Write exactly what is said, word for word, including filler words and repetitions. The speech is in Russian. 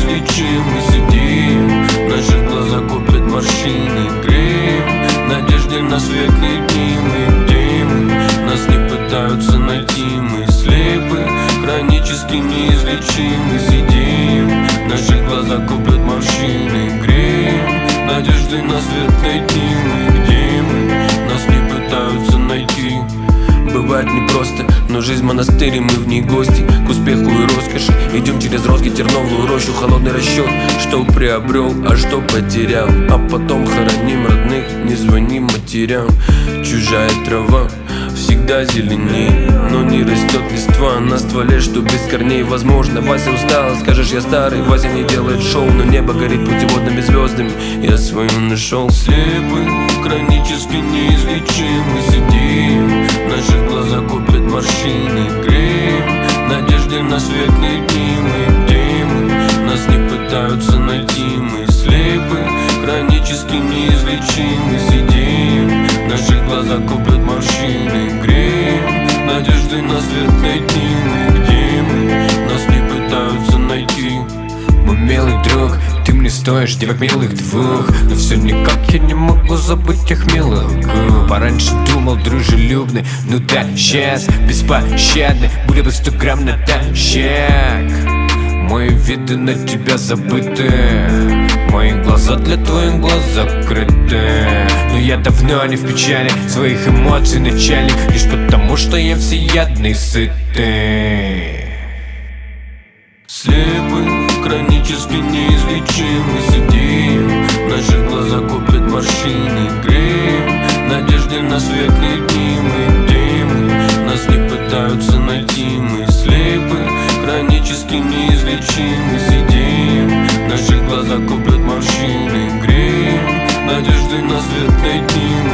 неизлечимы. Сидим, наши глаза копят морщины, греем надежды на светлые дни. Мы где мы? Нас не пытаются найти, мы слепы, хронически неизлечимы. Сидим, наши глаза копят морщины, греем надежды на светлые дни. Мы где мы? Нас не пытаются найти. Бывает непросто, но жизнь монастырь, и мы в ней гости. К успеху и роскоши идем через розги, терновую рощу. Холодный расчет, что приобрел, а что потерял. А потом хороним родных, не звоним матерям. Чужая трава всегда зеленей, но не растет листва на стволе, что без корней. Возможно, Вася устал, скажешь я старый. Вася не делает шоу, но небо горит путеводными звездами. Я свою нашел. Слепы, хронически неизлечимы. Сидим, наши глаза копят морщины, греем надежды на светлые дни. Мы где мы? Нас не пытаются найти, мы слепы, хронически неизлечимы. Сидим, наши глаза копят морщины, греем надежды на светлые дни. Мы где мы? Нас не пытаются найти. Мой милый друг, ты мне стоишь девок милых двух, но все никак я не могу забыть тех милых губ. Пораньше думал дружелюбный, ну да, сейчас беспощадный, будто бы сто грамм натощак. Мои виды на тебя забыты, мои глаза для твоих глаз закрыты. Но я давно не в печали, своих эмоций начальник, лишь потому что я всеядный, сытый. Слепы, хронически неизлечимы. Сидим, наши глаза копят морщины, греем надежды на светлые дни. Мы где мы? Нас не пытаются найти, мы слепы, хронически неизлечимы. Сидим, наши глаза копят морщины, греем надежды на светлые дни.